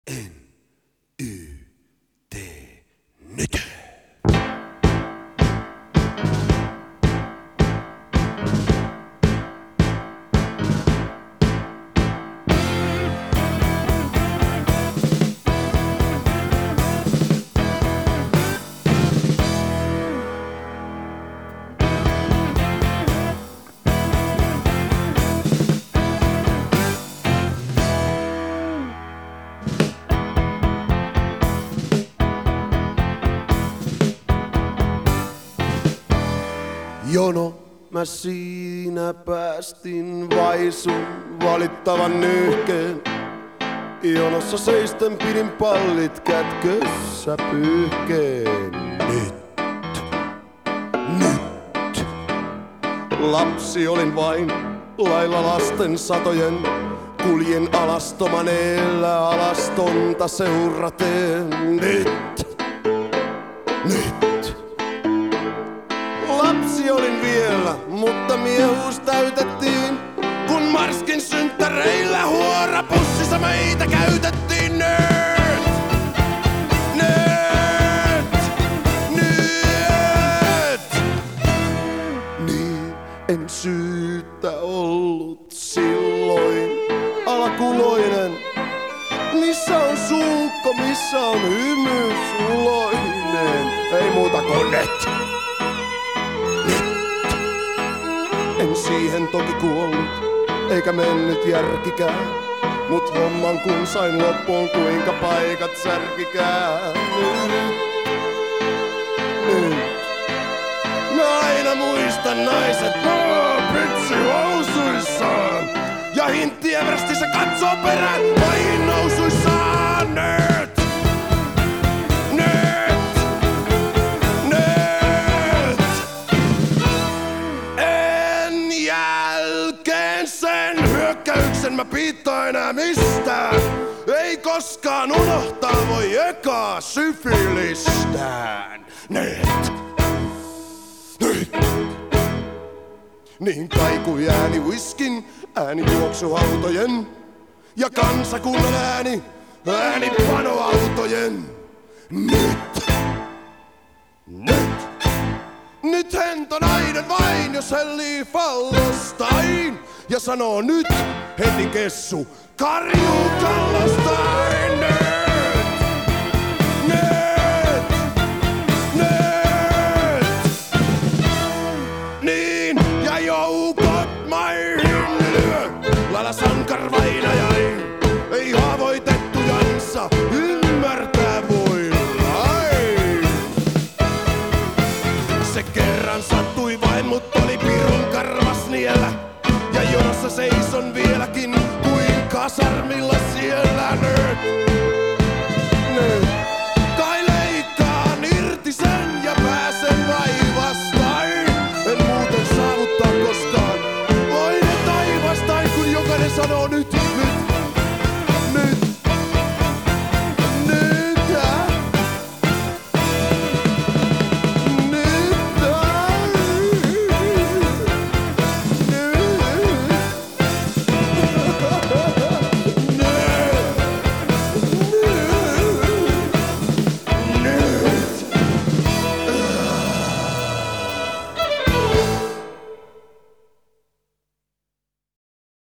N-Y-T nyt. Jono, mä siinä päästin vaisun valittavan nyyhkeen. Jonossa seisten pidin pallit kätkössä pyyhkeen. Nyt. Lapsi olin vain lailla lasten satojen. Kuljen alastoman elää alastonta seuraten. Nyt. Lapsi olin vielä, mutta miehuus täytettiin. Kun marskin synttäreillä huorapussissa meitä käytettiin. Nyt. Niin en syytä ollut silloin alakuloinen. Missä on suukko, missä on hymy suloinen? Ei muuta kuin nyt. En siihen toki kuollut, eikä mennyt järkikään. Mut homman kun sain loppuun, kuinka paikat särkikään. Nyt. Mä aina muistan naiset pitsihousuissaan. Ja hinttievästi se katsoo perään maihin nousuissaan. Nyt. Sen hyökkäyksen mä piittaa enää mistään. Ei koskaan unohtaa voi ekaa syfilistään. Nyt. Niin kaikui ääni whiskin, ääni juoksuautojen. Ja kansakunnan ääni panoautojen. Nyt hento nainen vain, jos hellii fallostain. Ja sanoo nyt heti kessu, karjuu kallostain. Nyt. Niin, ja joukot maihin lyö. Lailla sankarvainajain, ei haavoitettujansa ymmärtää voi lain. Se kerran sattui vain, mut oli pirun karvas niellä. Ja jonossa seison vieläkin kuin kasarmilla siellä nyt.